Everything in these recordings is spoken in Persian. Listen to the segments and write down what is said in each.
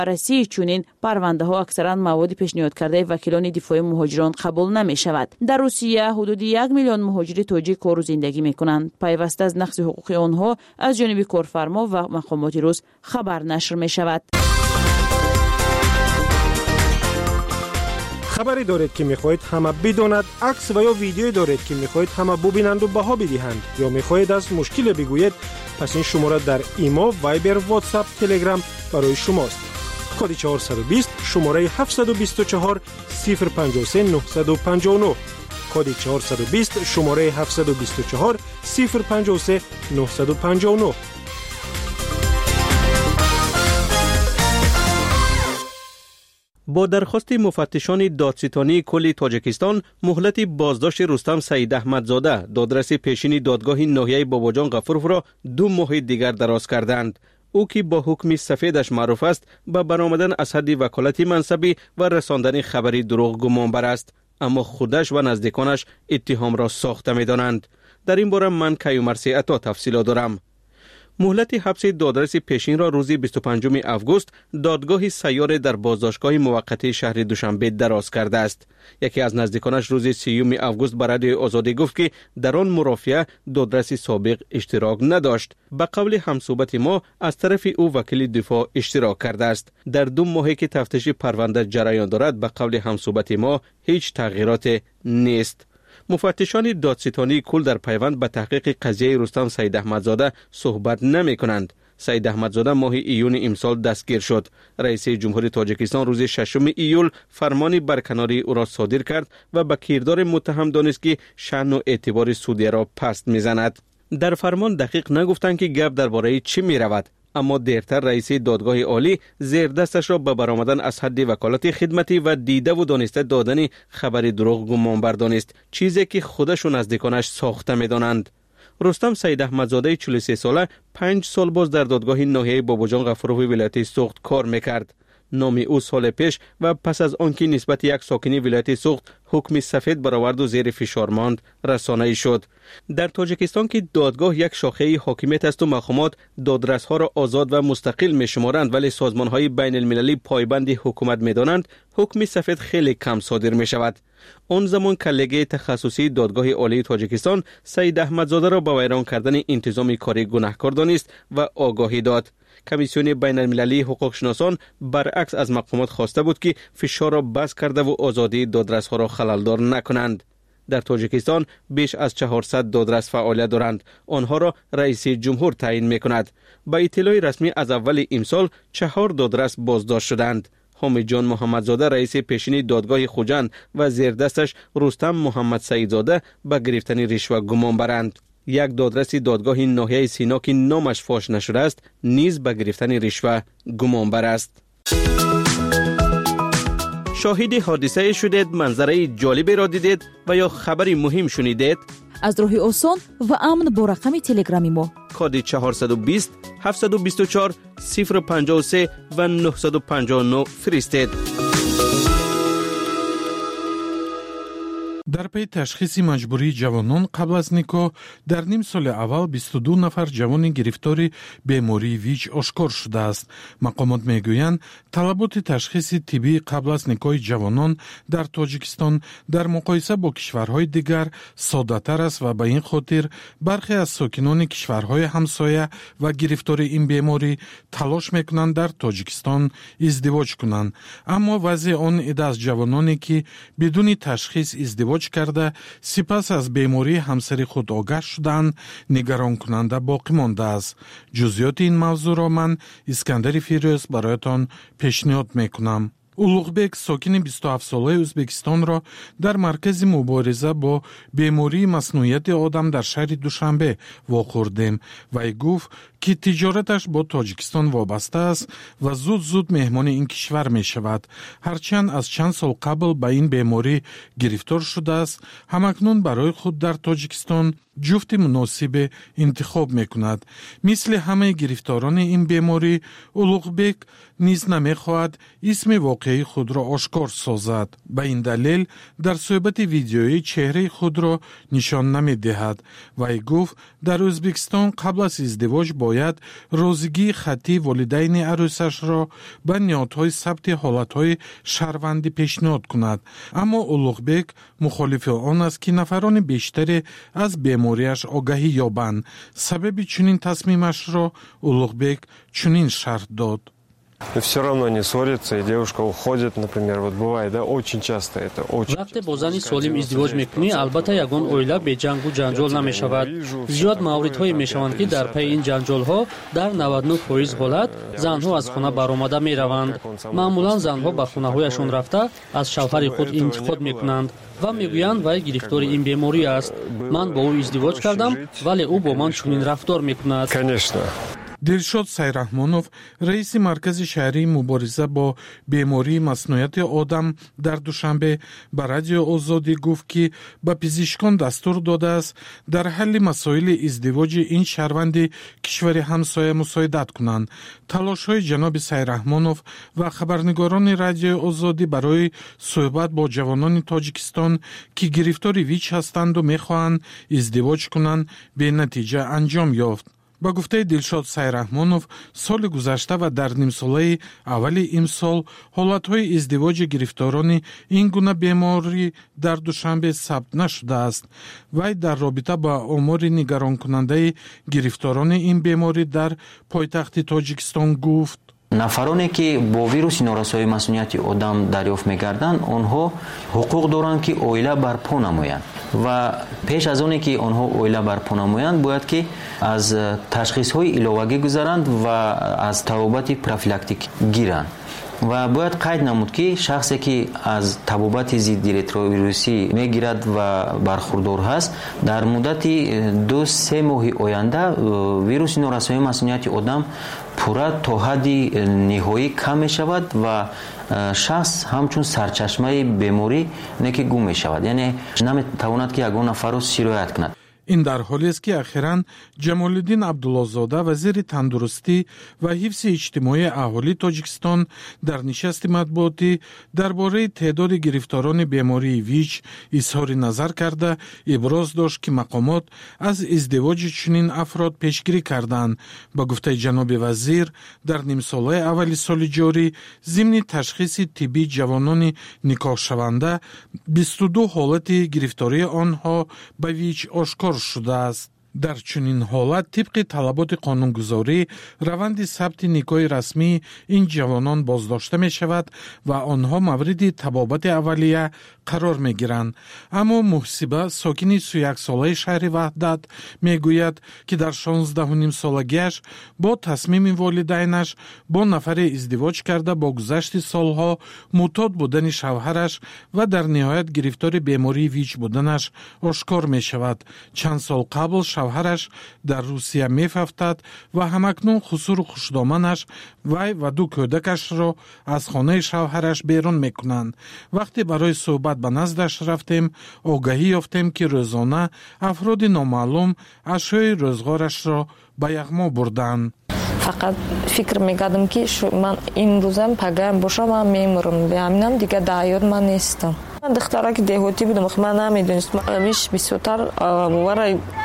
بررسی چنین پرونده ها اکثرا مواد پیشنهاد کرده وکیلان دفاعی مهاجران قبول نمی شود. در روسیه حدود 1 میلیون مهاجر تاجیک کار و زندگی می کنند. پیوسته از نقض حقوق آنها از جانب کارفرما و مقامات روس خبر نشر می شود. خبری دارید که میخواهید همه بداند، عکس و یا ویدیویی دارید که میخواهید همه ببینند و بها بدهند یا میخواهید از مشکل بگویید، پس این شماره در ایما، وایبر، واتساپ، تلگرام برای شماست. کد 420 شماره 724 053 959 کد 420 شماره 724 053 959. با درخواست مفتشان دادستانی کل تاجیکستان مهلت بازداشت رستم سعید احمدزاده دادرس پیشین دادگاه ناحیه باباجان غفورov را 2 ماه دیگر دراز کردند. او که با حکم سفیدش معروف است به برآمدن از حد وکالت منصبی و رساندن خبری دروغ گمانبر است، اما خودش و نزدیکانش اتهام را ساخته می‌دانند. در این باره من کیومرثی عطا تفصیلات دارم. مهلت حبس دادرس پیشین را روز 25 آگوست دادگاه سیار در بازداشتگاه موقتی شهر دوشنبه دراز کرده است. یکی از نزدیکانش روز 30 آگوست به رادیو آزادی گفت که در آن مرافعه دادرس سابق اشتراک نداشت. به قول همصحبت ما از طرف او وکیل دفاع اشتراک کرده است. در 2 ماهی که تفتیش پرونده جریان دارد به قول همصحبت ما هیچ تغییرات نیست. مفتشان دادستانی کل در پیوند به تحقیق قضیه رستم سعید احمدزاده صحبت نمی کنند. سعید احمدزاده ماه ایون امسال دستگیر شد. رئیس جمهوری تاجیکستان روز 6 ایول فرمانی برکناری او را صادر کرد و به کردار متهم دانست که شأن و اعتبار سودیه را پست میزند. در فرمان دقیق نگفتند که گپ درباره چی می رود، اما دیرتر رئیس دادگاه عالی زیر دستش را به برآمدن از حد وکالت خدمتی و دیده و دانسته دادن خبر دروغ گمانبر دانست، چیزی که خودش و نزدیکانش ساخته می‌دانند. رستم سعید احمدزاده 43 ساله 5 سال باز در دادگاه ناحیه باباجان غفورov ولایت سوخت کار می‌کرد. نام او سال پیش و پس از آنکه نسبت یک ساکنی ولایت سوخت حکم سفید برآورد و زیر فشار ماند رسانه‌ای شد. در تاجیکستان که دادگاه یک شاخه حاکمیت است و مقامات دادرس‌ها را آزاد و مستقل می‌شمارند ولی سازمان‌های بین المللی پایبند حکومت می‌دانند، حکم سفید خیلی کم صادر می‌شود. آن زمان کلگه تخصصی دادگاه عالی تاجیکستان سعید احمدزاده را با ویران کردن انتظام کاری گناهکار دانست و آگاهی داد. کمیسیون بین المللی حقوق شناسان برعکس از مقامات خواسته بود که فشار را بس کرده و آزادی دادرس‌ها را خلل‌دار نکنند. در تاجیکستان بیش از 400 دادرس فعالیت دارند. آنها را رئیس جمهور تعیین می‌کند. با اطلاع رسمی از اول امسال 4 دادرس بازداشت شدند. حامد جان محمدزاده رئیس پیشین دادگاه خوجند و زیر دستش رستم محمد سعیدزاده به گرفتن رشوه گمان برند. یک دادرس دادگاه ناحیه سینا که نامش فاش نشده است نیز به گرفتن رشوه گمان بر است. شاهد حادثه شدید، منظره جالبی را دیدید و یا خبری مهم شنیدید؟ از راه آسان و امن با رقم تلگرامی ما کد 420 724 053 و 959 فرستید. در پی تشخیص مجبوری جوانان قبل از نکاح در نیم سال اول 22 نفر جوان گرفتاری بیماری ویچ آشکار شده است. مقامات میگویند طلبات تشخیص طبی قبل از نکاح جوانان در تاجیکستان در مقایسه با کشورهای دیگر ساده‌تر است و به این خاطر برخی از ساکنان کشورهای همسایه و گرفتار این بیماری تلاش میکنند در تاجیکستان ازدواج کنند، اما وضع آن عده از جوانانی که بدون تشخیص ازدواج کرده سپس از بیماری همسر خود آگاه شدند نگران کننده باقی مانده است. جزئیات این موضوع را من اسکندر فیروز برایتان پیشنهاد میکنم. اولوغبек ساکن 27 ساله ازبکستان را در مرکز مبارزه با بیماری مصنوعیت آدم در شهر دوشنبه واخوردیم و ای گفت که تجارتش با تاجیکستان وابسته است و زود مهمان این کشور می شود. هرچند از چند سال قبل به این بیماری گرفتار شده است، همکنون برای خود در تاجیکستان جفت مناسب انتخاب می کند. مثل همه گرفتاران این بیماری اولوغبek نیز نمی خواهد اسم واقعی ноқияи худро ошкор созад. ба ин далел дар суҳбати видеоӣ чеҳраи худро нишон намедиҳад. вай гуфт дар ӯзбекистон қабл аз издивоҷ бояд розигии хаттии волидайни арӯсашро ба ниҳодҳои сабти ҳолатҳои шаҳрвандӣ пешниҳод кунад. аммо улуғбек мухолифи он аст ки нафарони бештаре аз бемориаш огаҳӣ ёбанд. сабаби чунин тасмимашро улуғбек чунин шарҳ дод. Но все равно они ссорятся, и девушка уходит, например. Вот бывает, да, очень часто это, очень вақте бо зани солим издивоҷ мекунӣ, албатта ягон оила бе ҷангу ҷанҷол намешавад. зиёд мавридҳое мешаванд ки дар пайи ин ҷанҷолҳо дар 99% ҳолат занҳо аз хона баромада мераванд. маъмулан занҳо ба хонаҳояшон рафта аз шавҳари худ интиқод мекунанд ва мегӯянд вай гирифтори ин беморӣ аст. ман бо ӯ издивоҷ кардам, вале ӯ бо ман чунин рафтор мекунад. Конечно. дилшод сайраҳмонов, раиси маркази шаҳрии мубориза бо бемории маснуияти одам дар душанбе ба радио Озодӣ гуфт ки ба пизишкон дастур додааст дар ҳалли масоили издивоҷи ин шаҳрванди кишвари ҳамсоя мусоидат кунанд. талошҳои ҷаноби сайраҳмонов ва хабарнигорони радиои Озодӣ барои суҳбат бо ҷавонони Тоҷикистон ки гирифтори ВИЧ ҳастанду мехоҳанд издивоҷ кунанд бенатиҷа анҷом ёфт. ба гуфтаи Дилшод Сайраҳмонов, соли гузашта ва дар нимсолаи аввали имсол ҳолатҳои издивоҷи гирифторони ин гуна беморӣ дар Душанбе сабт нашудааст. Вай дар робита ба омори нигаронкунандаи гирифторони ин беморӣ дар пойтахти Тоҷикистон гуфт: нафароне ки бо вируси норасоии масъулияти одам дарёфт мегарданд, онҳо ҳуқуқ доранд ки оила барпо намоянд ва пеш аз оне ки онҳо оила барпо намоянд, бояд ки аз ташхисҳои иловагӣ гузаранд ва аз табобати профилактик гиранд. ва бояд қайд намуд ки шахсе ки аз табобати зидди ретровирусӣ мегирад ва бархурдор ҳаст, дар муддати 2-3 моҳи оянда вируси норасоии масъулияти одам пурра то ҳадди ниҳоӣ кам мешавад ва шахс ҳамчун сарчашмаи беморӣ неки гум мешавад, яъне наметавонад ки ягон нафарро сироят кунад. ин дар ҳолест ки ахиран Ҷамолиддин Абдуллозода, вазири тандурустӣ ва ҳифзи иҷтимоии аҳолии Тоҷикистон дар нишасти матбуотӣ дар бораи теъдоди гирифторони бемории ВИЧ изҳори назар карда, иброз дошт ки мақомот аз издивоҷи чунин афрод пешгирӣ карданд. ба гуфтаи ҷаноби вазир, дар нимсолаи аввали соли ҷорӣ зимни ташхиси тиббии ҷавонони никоҳшаванда 22 ҳолати гирифтории онҳо ба ВИЧ ошкор шудааст. дар чунин ҳолат тибқи талаботи қонунгузорӣ раванди сабти никоҳи расмии ин ҷавонон боздошта мешавад ва онҳо мавриди табобати аввалия қарор мегиранд. аммо Муҳсиба, сокини 31 солаи шаҳри Ваҳдат, мегӯяд ки дар 16-солагиаш бо тасмими волидайнаш бо нафаре издивоҷ карда бо гузашти солҳо мӯътод будани шавҳараш ва дар ниҳоят гирифтори бемории ВИЧ буданаш ошкор мешавад. чанд сол қабл шавҳараш дар Русия мефафтад ва ҳамакнун хусуру хушдоманаш вай ва 2 кӯдакашро аз хонаи шавҳараш берун мекунанд. вақте барои суҳбат ба наздаш рафтем, огаҳӣ ёфтем ки рӯзона афроди номаълум ашёи рӯзғорашро ба яғмо бурданд. фақат фикр мекардам ки ман имрӯзам пагаям боша, ман мемурам, ҳаминам дигар дар ҳаёт ман нестам. ман духтараки деҳотӣ будам, ман намедонистам амиш бисёртар бовара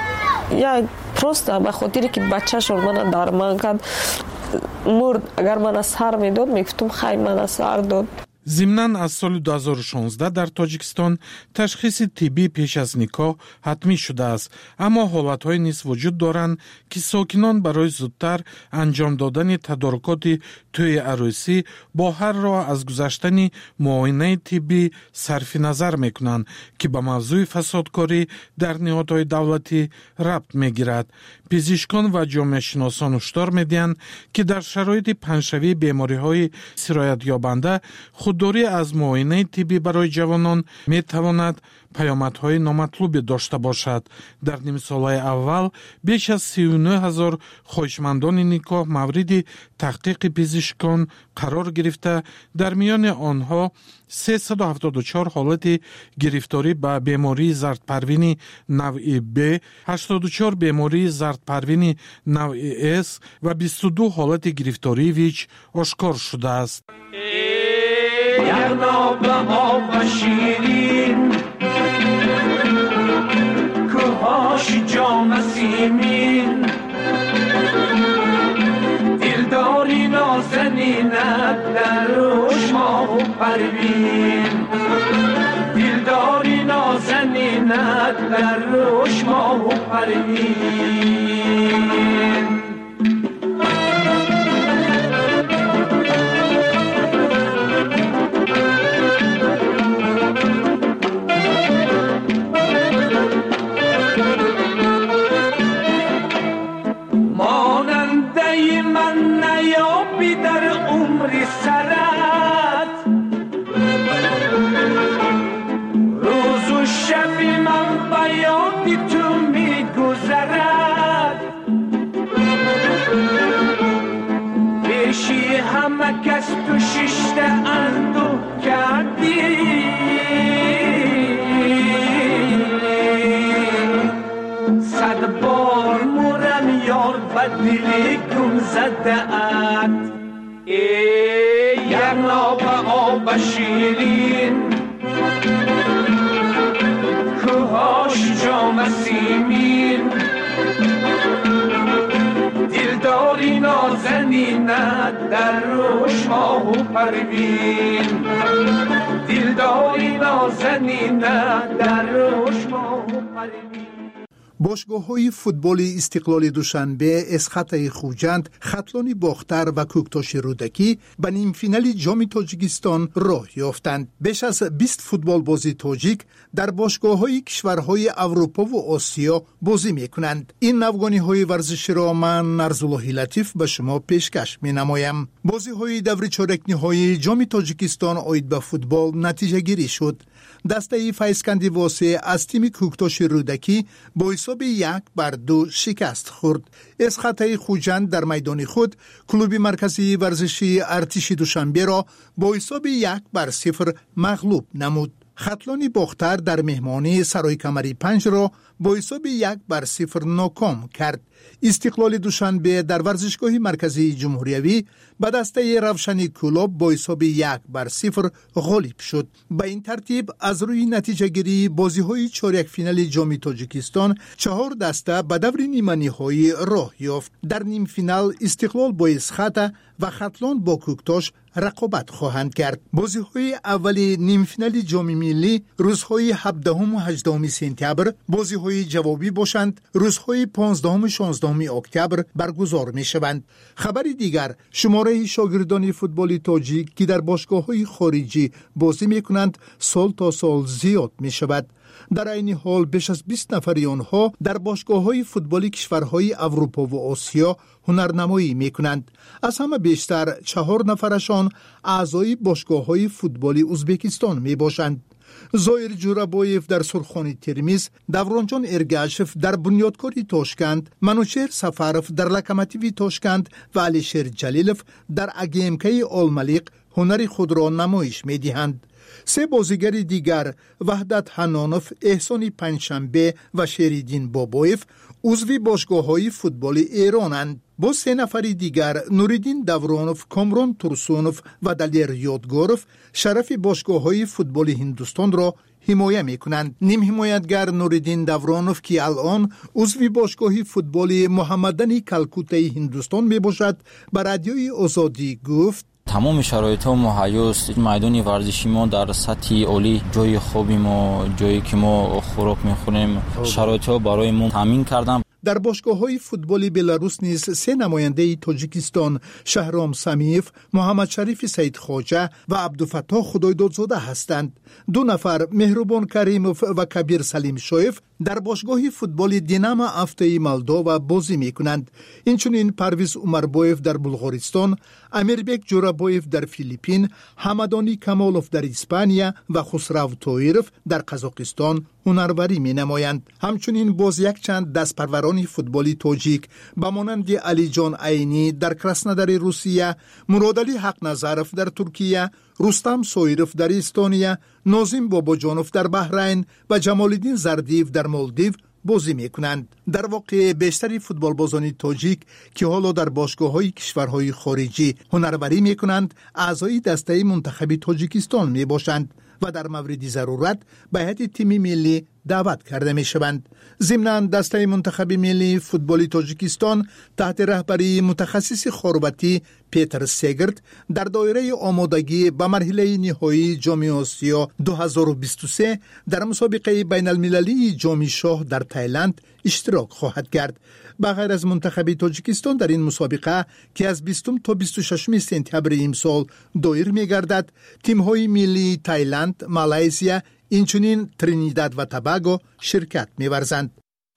я просто ба хотире ки бачашон мана дарман кард мурд. агар мана сар медод, мегуфтам хай мана сар дод. зимнан аз соли 2016 дар Тоҷикистон ташхиси тиббӣ пеш аз никоҳ ҳатмӣ шудааст, аммо ҳолатҳое низ вуҷуд доранд ки сокинон барои зудтар анҷом додани тадорукоти тӯи арӯсӣ бо ҳар роҳ аз гузаштани муоинаи тиббӣ сарфи назар мекунанд ки ба мавзӯи фасодкорӣ дар ниҳодҳои давлатӣ рабт мегирад. пизишкон ва ҷомеашиносон ҳушдор медиҳанд ки дар шароити панҷшавии бемориҳои сироятёбанда худдорӣ аз муоинаи тиббӣ барои ҷавонон метавонад паёмадҳои номатлубе дошта бошад. дар нимсолаи аввал беш аз 39 000 хоҳишмандони никоҳ мавриди таҳқиқи пизишкон қарор гирифта, дар миёни онҳо 374 ҳолати гирифторӣ ба бемории зардпарвини навъи Б, 84 бемории зардпарвини навъи С ва 22 ҳолати гирифтории ВИЧ ошкор шудааст. یغناب آب شیرین کوهاش جام سیمین دلداری نازنینت در روش ماه و پروین دلداری نازنینت در روش ماه و پروین ماننده من نیابی در عمر سرت روز و شبی من بیادی تو میگذرد پیشی همه کس تو ششته اندو کردی صد بار مورم یار بدلی گم زده ات ای یغناب آب شیرین کوهاش جام سیمین دلداری نازنینت در روش ماه و پروین دلداری نازنینت در روش ماه و پروین باشگاه‌های فوتبال استقلال دوشنبه، اسخط خوجند، خطلان باختر و کوکتاش رودکی به نیم فینال جام تاجیکستان راه یافتند. بیش از 20 فوتبال بازی تاجیک در باشگاه‌های کشورهای اروپا و آسیا بازی می‌کنند. این نوگانی‌های ورزشی را من نرزالله لطیف به شما پیشکش می‌نمایم. بازی‌های دور چهارک نهایی جام تاجیکستان آید به فوتبال نتیجه گیری شد. دسته فیضکندی واسه از تیم کوکتاش رودکی با حساب 1-2 شکست خورد. اسخط خوجند در میدان خود کلوب مرکزی ورزشی ارتش دوشنبه را با حساب 1-0 مغلوب نمود. خطلان باختر در مهمانی سرای کمری 5 را با حساب 1-0 ناکام کرد. استقلال دوشنبه در ورزشگاه مرکزی جمهوریوی به دسته روشنی کلوب با حساب 1-0 غالب شد. به این ترتیب از روی نتیجه گیری بازی های چهارک فینال جام تاجیکستان 4 دسته به دور نیمه نهایی راه یافت. در نیم فینال استقلال با اسخط و خطلان با کوکتاش رقابت خواهند کرد. بازی های اولی نیم فینال جام ملی روزهای 17 و 18 سپتامبر بازی های جوابی باشند. روزهای 15 و 16 اکتبر برگزار می شوند. خبری دیگر، شماره شاگردان فوتبال تاجیک که در باشگاه‌های خارجی بازی می کنند سال تا سال زیاد می شود. در این حال بیش از 20 نفر آنها در باشگاه‌های فوتبال کشورهای اروپا و آسیا هنرنمایی می‌کنند. از همه بیشتر 4 نفرشان اعضای باشگاه‌های فوتبال ازبکستان میباشند. زایر جورابایف در سرخانی ترمیز، دورانجان ارگاشف در بنیادکاری تاشکند، منوچهر سفارف در لکماتیوی تاشکند و علیشیر جلیلف در اگیمکی آلملیق هنر خود را نمایش می‌دهند. 3 بازیگر دیگر وحدت حنانوف، احسان پنجشنبه و شریدین بابایف عضو باشگاه‌های فوتبال ایرانند. با 3 نفر دیگر نوریدین دورانوف، کامران ترسونوف و دلیر یادگاروف شرف باشگاه‌های فوتبال هندوستان را حمایت می‌کنند. نیم حمایتگر نوریدین دورانوف که الان عضو باشگاه فوتبال محمدنی کلکوته هندوستان میباشد به رادیوی آزادی گفت: تمام شرایط مهیا است. میدان ورزشی ما در سطح عالی، جای خوبی ما، جایی که ما خوراک میخوریم، شرایط برای ما تامین کردن. در باشگاه‌های فوتبال بلاروس نیز 3 نماینده تاجیکستان، شهرام سمیف، محمد شریف سید خواجه و عبدالفتاح خدایدادزاده هستند. 2 نفر، مهربان کریموف و کبیر سلیم شایف، در باشگاه فوتبال دینام افته مالدووا بازی می‌کنند. اینچنین پرویز عمربایف در بلغارستان، امیربک جورابایف در فیلیپین، حمدانی کمالوف در اسپانیا و خسرو تویرف در قزاقستان هنروری می‌نمایند. همچنین باز یک چند دستپروران فوتبالی تاجیک به مانند علی جان عینی در کراسنودار روسیه، مرادعلی حق نظرف در ترکیه، رستم سویرف در استونیا، نازم باباجانوف در بحرین و جمالالدین زردیف در مالدیو بازی میکنند. در واقع بیشتر فوتبالبازان تاجیک که حالا در باشگاه‌های کشورهای خارجی هنروری میکنند اعضای دسته منتخب تاجیکستان میباشند و در مورد ضرورت به هیئت تیم ملی دعوت کرده می شوند. ضمناً دسته منتخب ملی فوتبال تاجیکستان تحت رهبری متخصص خاربتی پیتر سیگرت در دایره آمادگی به مرحله نهایی جام آسیا 2023 در مسابقه بین المللی جام شاه در تایلند اشتراک خواهد کرد. بغیر از منتخب تاجیکستان در این مسابقه که از 20 تا 26 سپتامبر امسال دایر می گردد، تیم های ملی تایلند، مالایزیا، اینچنین ترینیداد و توباگو شرکت می ورزند.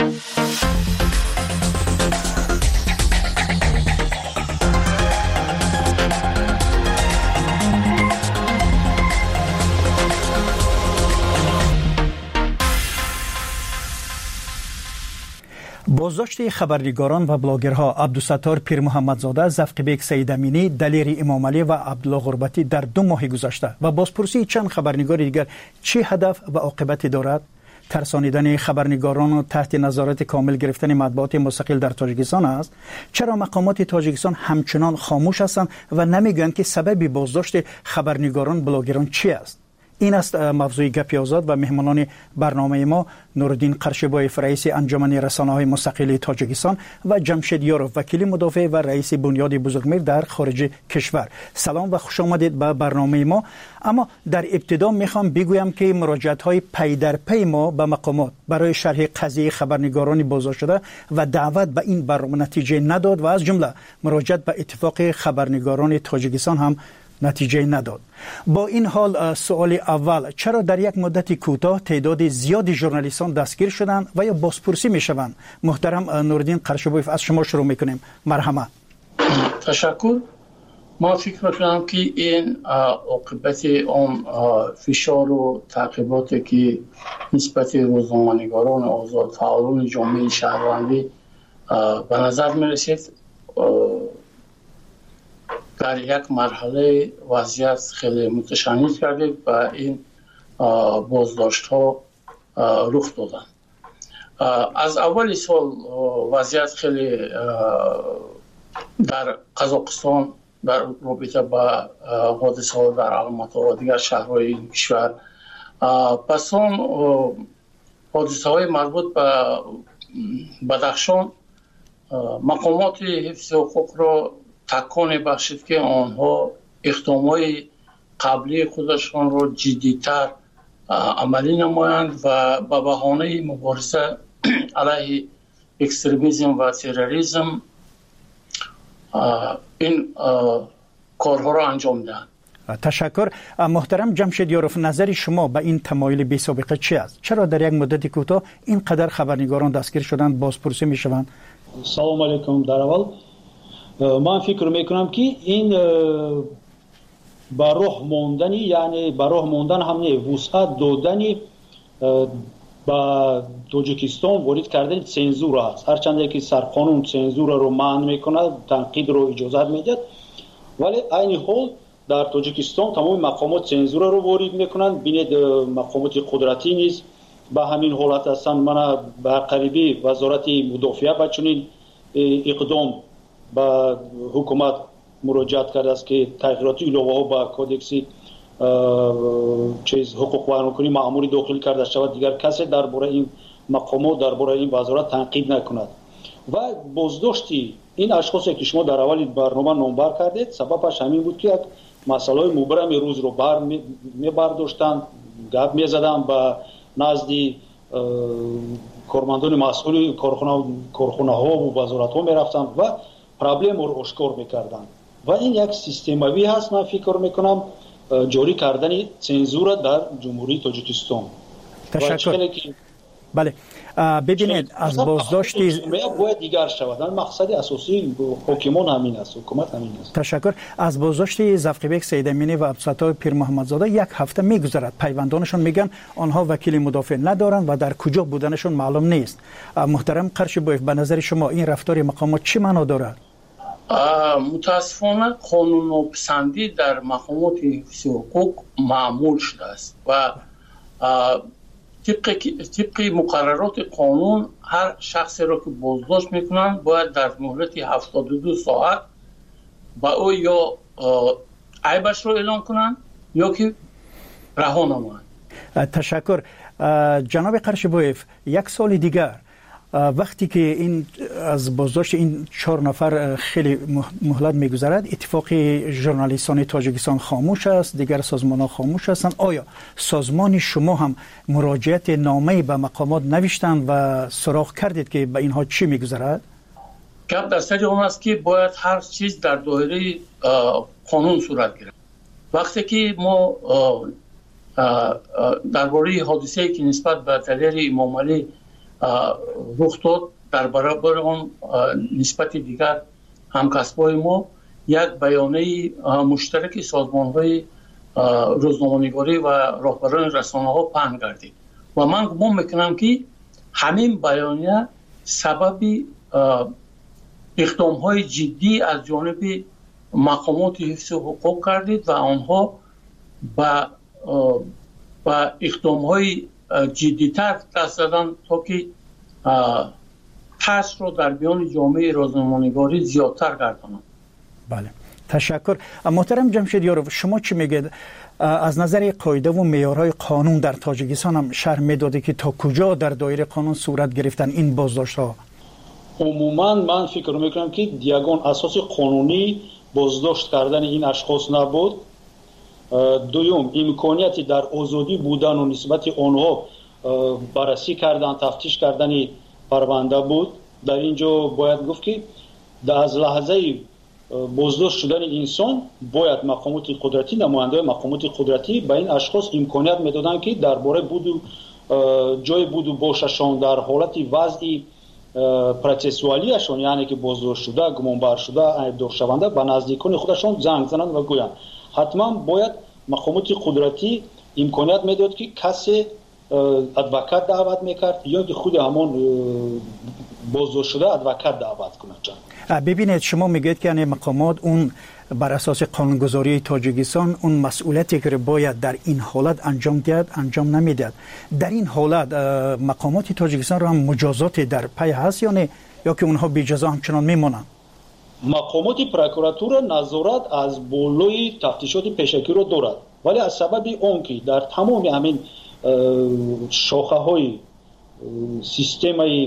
بازداشت خبرنگاران و بلاگرها عبدالستار پیر محمدزاده، زفقبیک سیدامینی، دلیر امامعلی و عبدالله غربتی در 2 ماه گذشته و بازپرسی چند خبرنگار دیگر چه هدف و عاقبتی دارد؟ ترسانیدن خبرنگاران و تحت نظارت کامل گرفتن مطبوعات مستقل در تاجیکستان است؟ چرا مقامات تاجیکستان همچنان خاموش هستند و نمیگویند که سبب بازداشت خبرنگاران بلاگران چی است؟ این است موضوع گپی آزاد و مهمانان برنامه ما نورالدین قرشبایف رئیس انجمن رسانه‌های مستقل تاجیکستان و جمشید یاروف وکیل مدافع و رئیس بنیاد بزرگمیر در خارج کشور. سلام و خوش آمدید به برنامه ما. اما در ابتدا میخوام بگویم که مراجعت‌های پی در پی ما به مقامات برای شرح قضیه خبرنگاران بازداشت شده و دعوت به این برنامه نتیجه نداد و از جمله مراجعت به اتفاق خبرنگاران تاجیکستان هم نتیجه نداد. با این حال سوال اول، چرا در یک مدت کوتاه تعداد زیادی ژورنالیستان دستگیر شدند و یا بازپرسی میشوند؟ محترم نورالدین قرشبایف، از شما شروع میکنیم. مرحمت. تشکر. ما فکر میکنم که این عاقبت اون فشار و تعقیباتی که نسبت روزنامه‌نگاران آزاد فعالان جامعه شهروندی به نظر میرسید در یک مرحله وضعیت خیلی متشنج کرده و این بازداشت ها رخ دادن. از اول سال وضعیت خیلی در قزاقستان در رابطه با حادثه ها در الماتی و دیگر شهرهای این کشور، پس اون حادثه های مربوط به بدخشان مقامات حفظ حقوق را تکان بخشید که آنها اقدامات قبلی خودشان را جدی‌تر عملی نمایند و به بهانه مبارزه علیه اکستریمیسم و تروریسم این کارها را انجام دهند. تشکر. محترم جمشید یاروف، نظر شما به این تمایل بی سابقه چی است؟ چرا در یک مدت کوتاه اینقدر خبرنگاران دستگیر شدند، بازپرسی میشوند؟ سلام علیکم. در اول من فکر میکنم که این با راه موندنی، یعنی با راه موندن همه وسعت دادنی با تاجیکستان وارد کردن سنزور است. هرچند که سرقانون سنزور رو منع میکنه، تنقید رو اجازه میده، ولی این حال در تاجیکستان تمام مقامات سنزور رو وارد میکنن. بینید مقامات قدرتی نیست به همین حالت هستن. من به قریبی وزارت مدافعه با چنین اقدام با حکومت مراجعت کرده است که تغییرات ایلاوه ها با کودکس حقوق بیانکنی مأموری داخل کرده شود. دیگر کسی درباره این مقامات، درباره این وزارت تنقید نکند. و بازداشتی این اشخاصی که شما در اول برنامه نامبر کردید، سببش همین بود که یک مسئله مبرم روز رو میبرداشتند، گپ میزدند با نزدی کارمندان مسئول کارخانه ها و وزارت ها میرفتند و پرابلم رو اشکار میکردن. و این یک سیستماوی هست. من فکر میکنم جاری کردن سنزور در جمهوری تاجیکستان. تشکر. بله، ببینید از بازداشتی باید دیگر شود. مقصد اساسی حکومت همین است، حکومت همین است. تشکر. از بازداشت زفقبیک سیدامینی و عبدالستار پیر محمدزاده یک هفته میگذرد. پیوندانشون میگن آنها وکیل مدافع ندارند و در کجا بودنشون معلوم نیست. محترم قرشبایف، به نظر شما این رفتار مقامات چی معنا دارد؟ متاسفانه قانون پسندی در مقامات حفظ حقوق معمول شده است و طبق مقررات قانون هر شخصی را که بازداشت میکنن باید در مهلت 72 ساعت با او یا عیبش رو اعلام کنن یا که رها نمایند. تشکر. جناب قرشبویف، یک سال دیگر وقتی که این از بازداشت این 4 نفر خیلی مهلت میگذرد، اتفاق ژورنالیستان تاجیکستان خاموش است، دیگر سازمان ها خاموش هستند. آیا سازمان شما هم مراجعت نامه به مقامات نوشتند و سراغ کردید که به اینها چی میگذرد؟ گپ در سر اون است که باید هر چیز در دایره قانون صورت گیرد. وقتی که ما درباره حادثه‌ای که نسبت به دلیر امام علی رخ داد در برابر آن نسبت دیگر همکسبای ما یک بیانیه مشترک سازمان‌های روزنامه‌نگاری و راهبران رسانه‌ها پهن گردید و من گمان میکنم که همین بیانیه سبب اقدام‌های جدی از جانب مقامات حفظ حقوق کردید و آنها با اقدام‌های جدی‌تر دست دادن تا که ترس رو در میان جامعه روزنامه‌نگاری زیادتر گردانند. بله، تشکر. محترم جمشیدیارov، شما چی میگید؟ از نظر قاعده و معیارهای قانون در تاجیکستان هم شرح میداده که تا کجا در دایره قانون صورت گرفتن این بازداشت‌ها؟ عموما من فکر میکنم که یگان اساس قانونی بازداشت کردن این اشخاص نبود. دوم، امکانیتی در آزادی بودن و نسبت آنها بررسی کردن، تفتیش کردن پرونده بود. در اینجا باید گفت که از لحظه بازداشت شدن انسان باید مقامات قدرتی، نماینده مقامات قدرتی به این اشخاص امکانیت میدادن که درباره جای بود و باششان در حالت وضعی پروسسوالیشون، یعنی که بازداشت شده، گمانبر شده، ایبدار شونده، به نزدیکان خودشان زنگ زنند و گویند. حتما باید مقامات قدرتی امکانیت میداد که کسی ادوکات دعوت میکرد یا که خود همون بازداشت شده ادوکات دعوت کنند. ببینید، شما میگید که یعنی مقامات اون بر اساس قانونگذاری تاجیکستان اون مسئولیتی که باید در این حالت انجام دهد انجام نمیدهد. در این حالت مقامات تاجیکستان را هم مجازات در پی هست یا نه، یا که اونها بی جزا همچنان میمونند؟ مقامات پروکراتور نظارت از بالای تفتیشات پیشکی رو دارد، ولی از سبب اون که در تمام همین شاخه های سیستم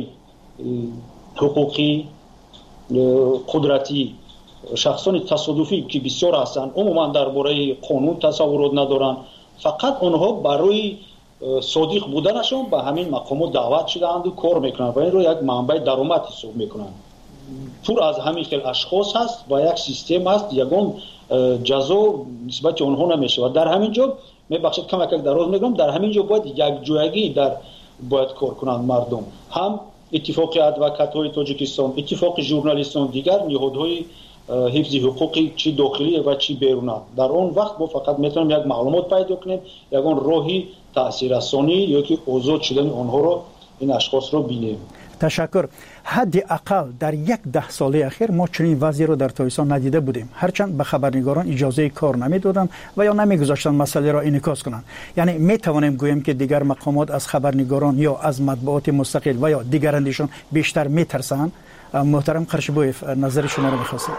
حقوقی قدرتی شخصان تصادفی که بسیار هستند عموما درباره قانون تصورات ندارند، فقط آنها برای صادق بودنشان به همین مقامات دعوت شدند و کار میکنند و این رو یک منبع درآمد حساب میکنند. پر از همین خیلی اشخاص هست و یک سیستم هست، یگان جزا نسبت آنها نمیشه و در همین جا میبخشید کم دراز میگم، در همین جا باید یک جایگی باید کار کنند مردم، هم اتفاق ادوکات‌های تاجیکستان، اتفاق ژورنالیستان، دیگر نهادهای حفظ حقوقی چی داخلی و چی بیرونی. در اون وقت ما فقط میتونیم یک معلومات پیدا کنیم، یگان راهی تاثیررسانی یا که آزاد شدن آنها رو این اشخاص رو بینیم. تشکر. حداقل در 10 سال اخیر ما چنین وضعی رو در تاجیکستان ندیده بودیم، هرچند به خبرنگاران اجازه کار نمیدادند و یا نمیگذاشتن مسئله را انعکاس کنند. یعنی می توانیم گوییم که دیگر مقامات از خبرنگاران یا از مطبوعات مستقل و یا دیگرانشون بیشتر میترسند. محترم قرشبویف، نظر شما رو می‌خواستم.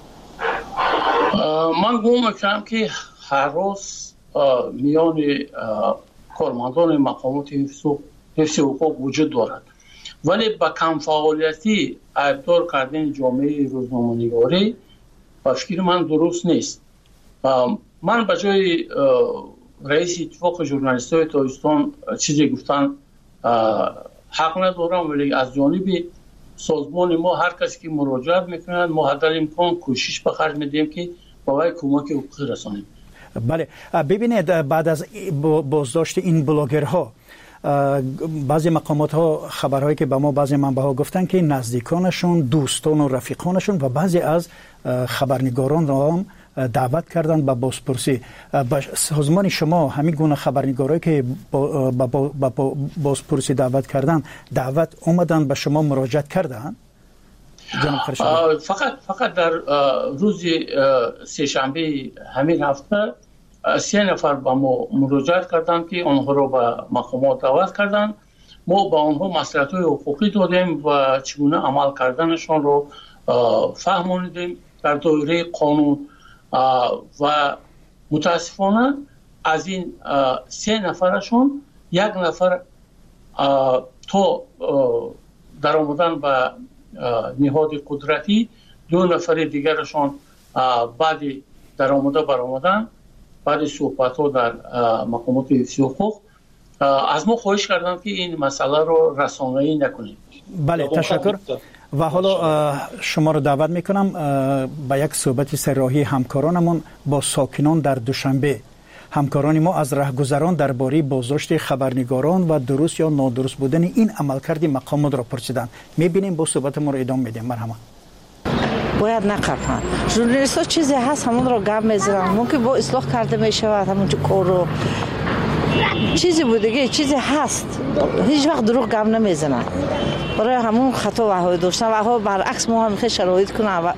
من گمان می‌کنم که هر روز میان کارمندان مقامات حفظ حقوق وجود دارد، ولی با کم فعالیتی ایبدار کردن جامعه روزنامه‌نگاری با فکر من درست نیست. من به جای رئیس اتفاق ژورنالیست‌های تاجیکستان چیزی گفتن حق ندارم، ولی از جانب سازمان ما هر کسی که مراجعت میکنند ما حد امکان کوشش به خرج میدیم که برای کمک حقوقی رسانیم. بله، ببینید، بعد از بازداشت این بلاگرها بعضی مقامات ها خبرهایی که به ما بعضی منبع ها گفتن که نزدیکانشون، دوستان و رفیقانشون و بعضی از خبرنگاران را هم دعوت کردن به بازپرسی. با سازمان شما همین گونه خبرنگارایی که با بازپرسی دعوت کردن دعوت اومدن به شما مراجعت کردن؟ فقط در روز سه‌شنبه همین هفته 3 نفر با ما مراجعت کردند که آنها را به مقامات دعوت کردند. ما با آنها مصلحت‌های حقوقی دادیم و چگونه عمل کردنشان را فهمانیدیم در دایره قانون و متاسفانه از این 3 نفرشون 1 نفر تا در آمدن به نهاد قدرتی، 2 نفر دیگرشان بعد در آمدن بعد صحبت‌ها در مقامات حفظ حقوق از ما خواهش کردند که این مسئله رو رسانه‌ای نکنیم. بله تشکر. و حالا شما رو دعوت میکنم به یک صحبت سراحی همکارانمون با ساکنان در دوشنبه. همکاران ما از راهگذران درباره بازداشت خبرنگاران و درست یا نادرست بودن این عملکرد مقامات را پرسیدند. میبینیم با صحبت ما رو ادامه میدیم. مرحبا. باید نقفن. ژورنالیست‌ها چیزی هست همون رو گپ میزنن، ممکن با اصلاح کرده میشود همون کار رو. چیزی بودگی چیزی هست، هیچ وقت دروغ گپ نمیزنن. برای همون خطا وهای داشتن و برعکس ما هم میخوای شرایط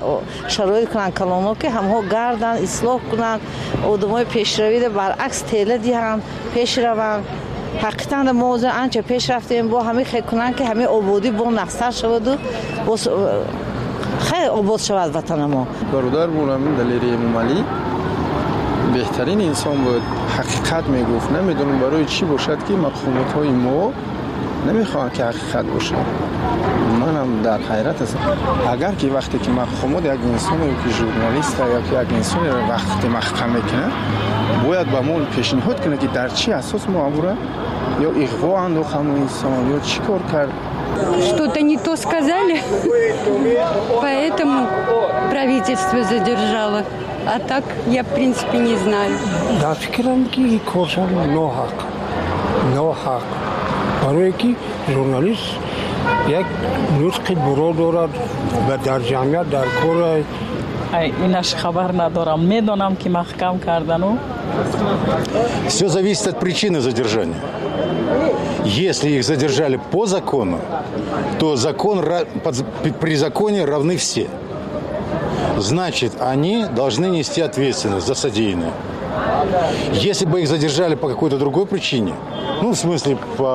کنن کلانو که همها گردن اصلاح کنن، آدمای پیشروی برعکس تله دیهن پیش روند. حقیقتا موضوع آنچه پیش رفتیم با همه خیلی کنن که همه آبادی با نقصر شود و خیلی آباد شود وطن ما. برادر بولم دلیری امامعلی بهترین انسان بود، حقیقت میگفت. نمیدونم برای چی باشد که مقامات های ما نمیخوان که حقیقت باشه. منم در حیرت هستم. اگر که وقتی که مقامات یک انسانی که ژورنالیست یا که یک انسانی را وقتی محکمه کنه باید به ما پیشنهاد کنه که در چی اساس ما عبوره یا اغوا انداخت همون انسان یا چی کار کرد. Что-то не то сказали, поэтому правительство задержало. А так я, в принципе, не знаю. Я фикрам ки коршан ноҳақ. барое ки журналист як нутқи буро дорад ва дар ҷамъият дар кор инаш хабар надорам. Медонам ки маҳкам кардану. Все зависит от причины задержания. Если их задержали по закону, то при законе равны все. Значит, они должны нести ответственность за содеянное. Если бы их задержали по какой-то другой причине, ну, в смысле,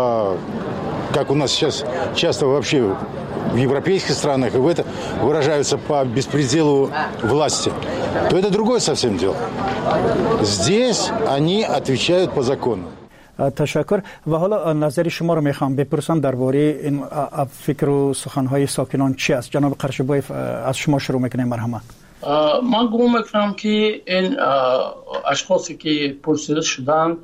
как у нас сейчас часто вообще в европейских странах и в это выражаются по беспределу власти, то это другое совсем дело. Здесь они отвечают по закону. تشکر. و حالا نظر شما رو میخوام بپرسم درباره این فکر و سخنهای ساکنان چی است. جناب قرشبایف از شما شروع میکنیم. مرحبا. من گمان میکنم که این اشخاصی که پرسیده شدن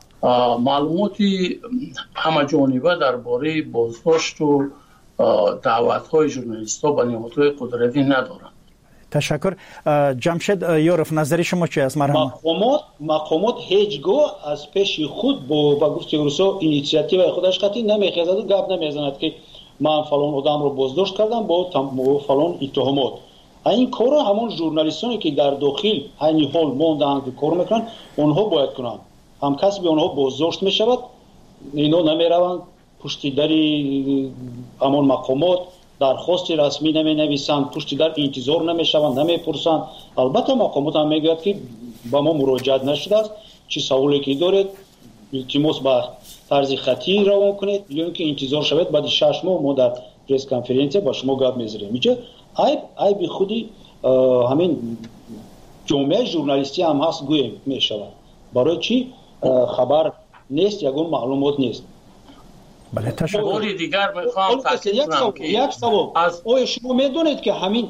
معلوماتی همه جانبه درباره بازداشت و دعوت‌های ژورنالیست‌ها به نهادهای قدرتی ندارند. تشکر. جمشید یورف نظر شما چی است؟ مرحبا. مقامات هیچگاه از پیش خود با گفته روسا اینیشیاتیو خودش قطعی نمیخواد و گپ نمیزند که من فلان آدم رو بازداشت کردم با فلان اتهامات. این کارو همون ژورنالیستانی که در داخل این حال موندن که کار میکنن اونها باید کنن. هم کسی به اونها بازداشت میشود، اینا نمیروند پشت در همون مقامات درخواست رسمی نمی‌نویسند، پشت در انتظار نمی‌شوند، نمی‌پرسند. البته مقامات هم میگوید که با ما مراجعت نشده است، چه سوالی که دارید التماس به طرز خطی روان کنید یا اینکه انتظار شود بعد 6 ماه ما در پرس کنفرانس با شما گپ می‌زنیم. میشه عیب خودی همین جامعه ژورنالیستی هم هست گویم میشود. برای چی خبر نیست، یگان معلومات نیست. بله تشکر. باری دیگر میخوام تاکید کنم که یک سوال از شما میدونید که همین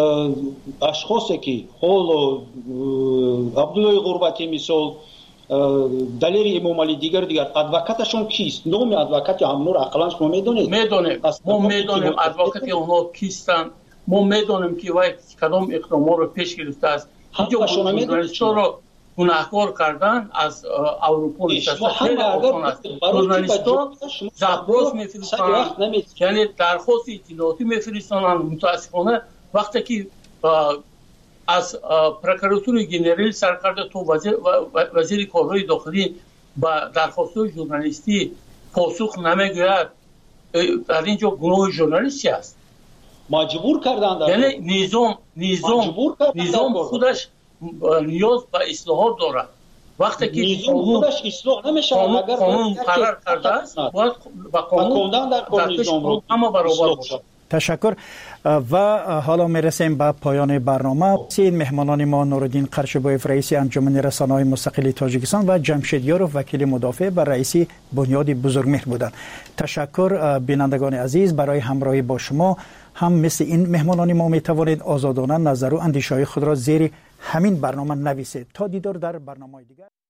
اشخاصی که حال عبدالله غربتی مثال دلیری امامعلی دیگر ادوکاتشون کیست؟ نام ادوکات همون رو اقلا شما میدونید؟ ما میدونیم ادوکات اونها کیستن. ما میدونیم که وای کدام اقدامات رو پیش گرفته است. اینجا ژورنالیست‌ها رو گناهکار کردن از اروپا نشسته. ژورنالیست‌ها زبراس میفرستند، یعنی درخواست اطلاعاتی میفرستند. متاسفانه وقتی که از پروکراتور جنرال سرکرده تو وزیر کارهای داخلی با درخواست‌های ژورنالیستی پاسخ نمیگوید، در اینجا گناه ژورنالیستی است. مجبور کردند. یعنی نظام خودش نیاز به اصلاحات دارد. وقتی که نظام خودش اصلاح نمی‌شود اگر قانون قرار کرده است باید با قانون در نظام رو اما برابر باشد. تشکر. و حالا میرسیم به پایان برنامه. این مهمانان ما نورالدین قرچبایف رئیس انجمن رسانه‌های مستقل تاجیکستان و جمشید یاروف وکیل مدافع بر رئیس بنیاد بزرگمهر بودند. تشکر بینندگان عزیز برای همراهی با شما. هم مثل این مهمانان ما می توانید آزادانه نظر و اندیشه‌های خود را زیر همین برنامه نویسید. تا دیدار در برنامه دیگر.